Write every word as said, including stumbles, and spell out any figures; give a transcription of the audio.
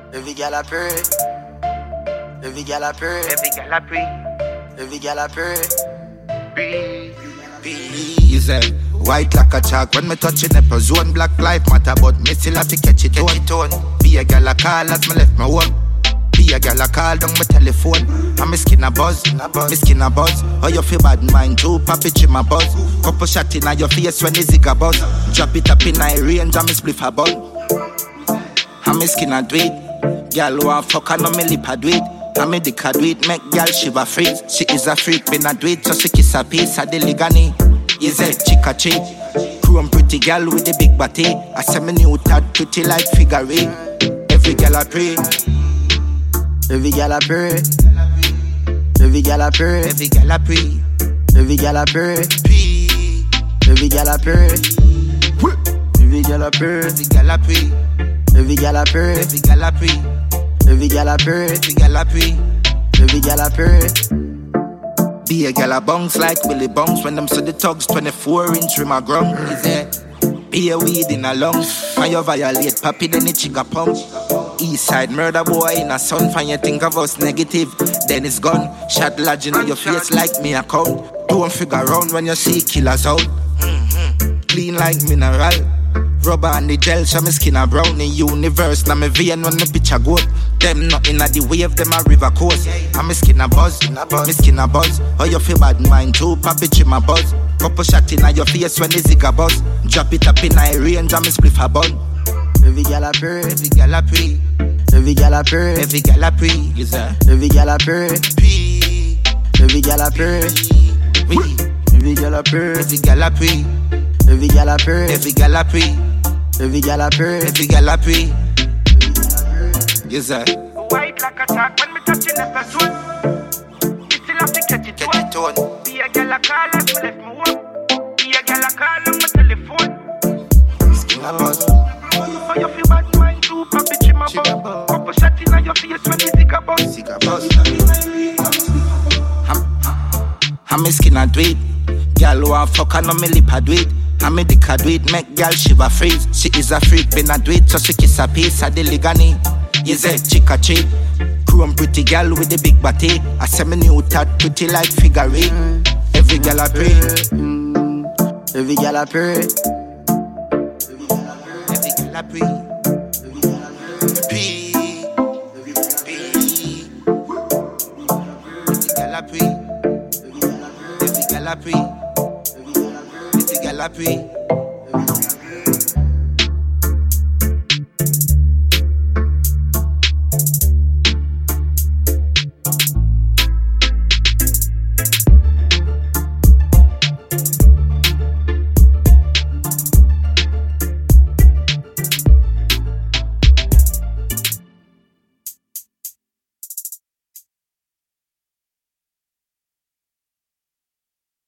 Every gal a pray. Every gal a pray. Every gal a pray. Every gal a pray. Breathe. Easy. White like a chalk when me touching the zone. Black life matter but me still have to catch it on. Be a gal a call as me left my home. Be a gal a call down my telephone. And me skin a buzz, me skin a buzz. How you feel bad mind too, papi chi my buzz. Couple shot in your face when the zig a buzz. Drop it up in my range and me spliff a bun. And me skin a do it. Gal want fuck and no me lip a do it. And me dick a do it, make gal shiver freeze. She is a freak, me not do it, so she kiss a piece of the ligani. Is it chick a chick? Chrome pretty gal with the big body. I say me new tad pretty like figure eight. Every gal a pray. Every gal a pray. Every gal a pray. Every gal a pray. Every gal a pray. Pray. Every gal a pray. Every gal a pray. Every gal a pray. Every gal a pray. Every gal a pray. Every gal a pray. Every gal a pray. Every gal a pray. Be a gal a bounce like Willie Bounce when them see the tugs twenty-four inch rim a ground. Is it? Be a weed in a lungs. When you violate papi then the chigga pump. East side murder boy in a sun. When you think of us negative, then it's gone. Shot lodging on your face like me account. Don't figure around when you see killers out. Mm-hmm. Clean like mineral. Rubber and the gel, so my skin a brown in universe. Now me vein when the bitch a goat. Them nothing at the wave, them a river coast. And my skin a buzz, my skin a buzz. How you feel bad mind too, papi chi my buzz. Couple shot in your face when the zig a buzz. Drop it up in my range and me spliff a bun. Every gal a pray. Every gal a pray. Every gal a pray. Every gal a pray. Yes sir. Every gal a pray. Pray. Every gal a pray. Every gal a pray. Every gal a pray. Every gal a pray. Every gal a pray. Every gal a pray. Every gal a pray. Yes sir. White like a chalk when me touching the person. Me still have to catch it Catch it on. Be a gal a call as me left my home. Be a gal a call on my telephone. Skin a buzz. How you feel bad mind too, papi chi my bum. Couple shot in your face when the zig a buzz. Zig a buzz. I'm me skin a do it. Gal want fuck and no me lip a do it. And me dick a do it, make gal shiver freeze. She is a freak, me not do it, so she kiss a piece of the ligani. Yes, a chick a chick. Chrome pretty gal with the big body. I say me new tad pretty like figure eight. Every gal a pray. Every gal a pray. Every gal a pray. Pray. Every gal a pray. Every gal a pray. Every gal a pray.